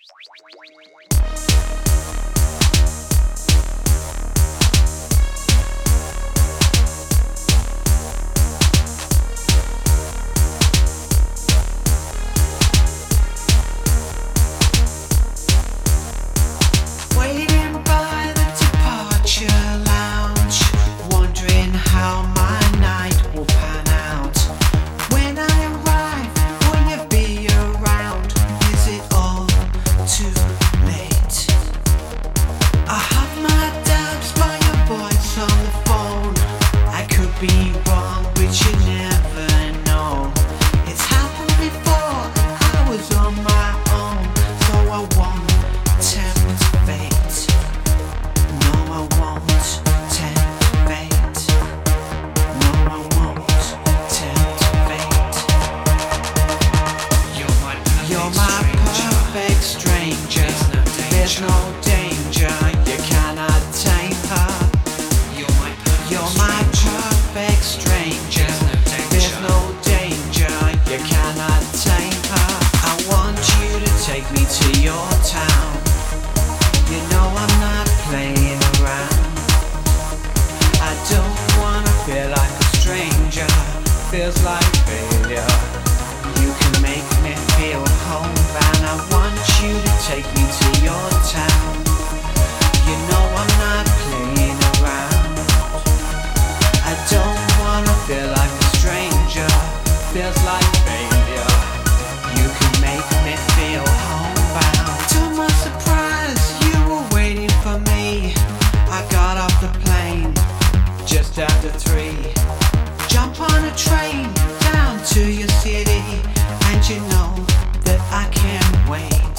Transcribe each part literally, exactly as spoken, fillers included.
There's no danger, you cannot tame her. You're my perfect stranger. There's no danger, you cannot tame her. I want you to take me to your town. You know I'm not playing around. I don't wanna feel like a stranger. Feels like failure. You can make me feel homebound. I want you to take me to your town. You know I'm not playing around. I don't wanna feel like a stranger. Feels like failure. You can make me feel homebound. To my surprise, you were waiting for me. I got off the plane just after three. Jump on a train down to your city, and you know that I can't wait.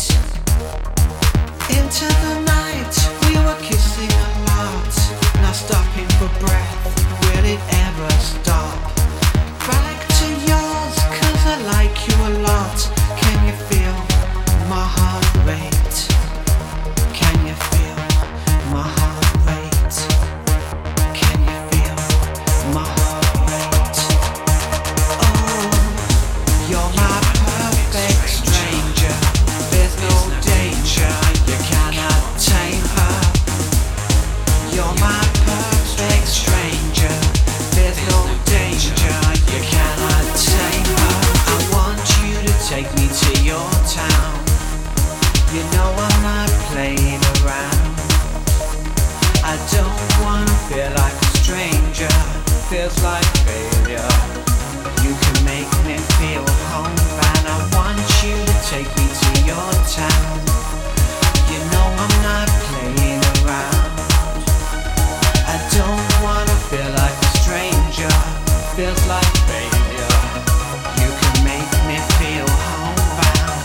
Into the night, we were kissing a lot, not stopping for breath. Will it ever stop? Back to yours, cause I like you a lot. Can you feel my heart rate? Can you feel my heart rate? Can you feel my heart rate? Oh, you're my perfect stranger. There's no danger, you cannot tame her. You're my perfect stranger. There's no danger, you cannot tame her. I want you to take me to your town. You know I'm not playing around. I don't wanna feel like a stranger. Feels like failure. You can make me feel homebound. I want you to take me to your town. You know I'm not playing around. I don't wanna feel like a stranger. Feels like failure. You can make me feel homebound.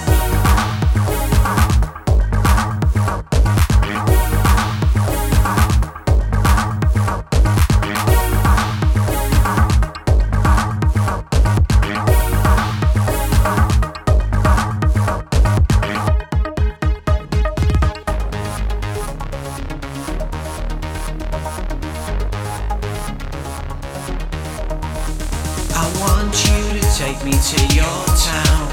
I want you to take me to your town.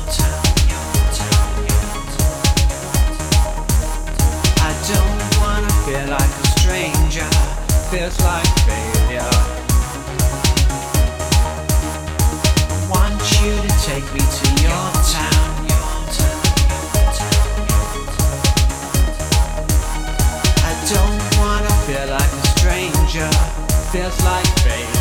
I don't wanna feel like a stranger. Feels like failure. I want you to take me to your town. I don't wanna feel like a stranger. Feels like failure.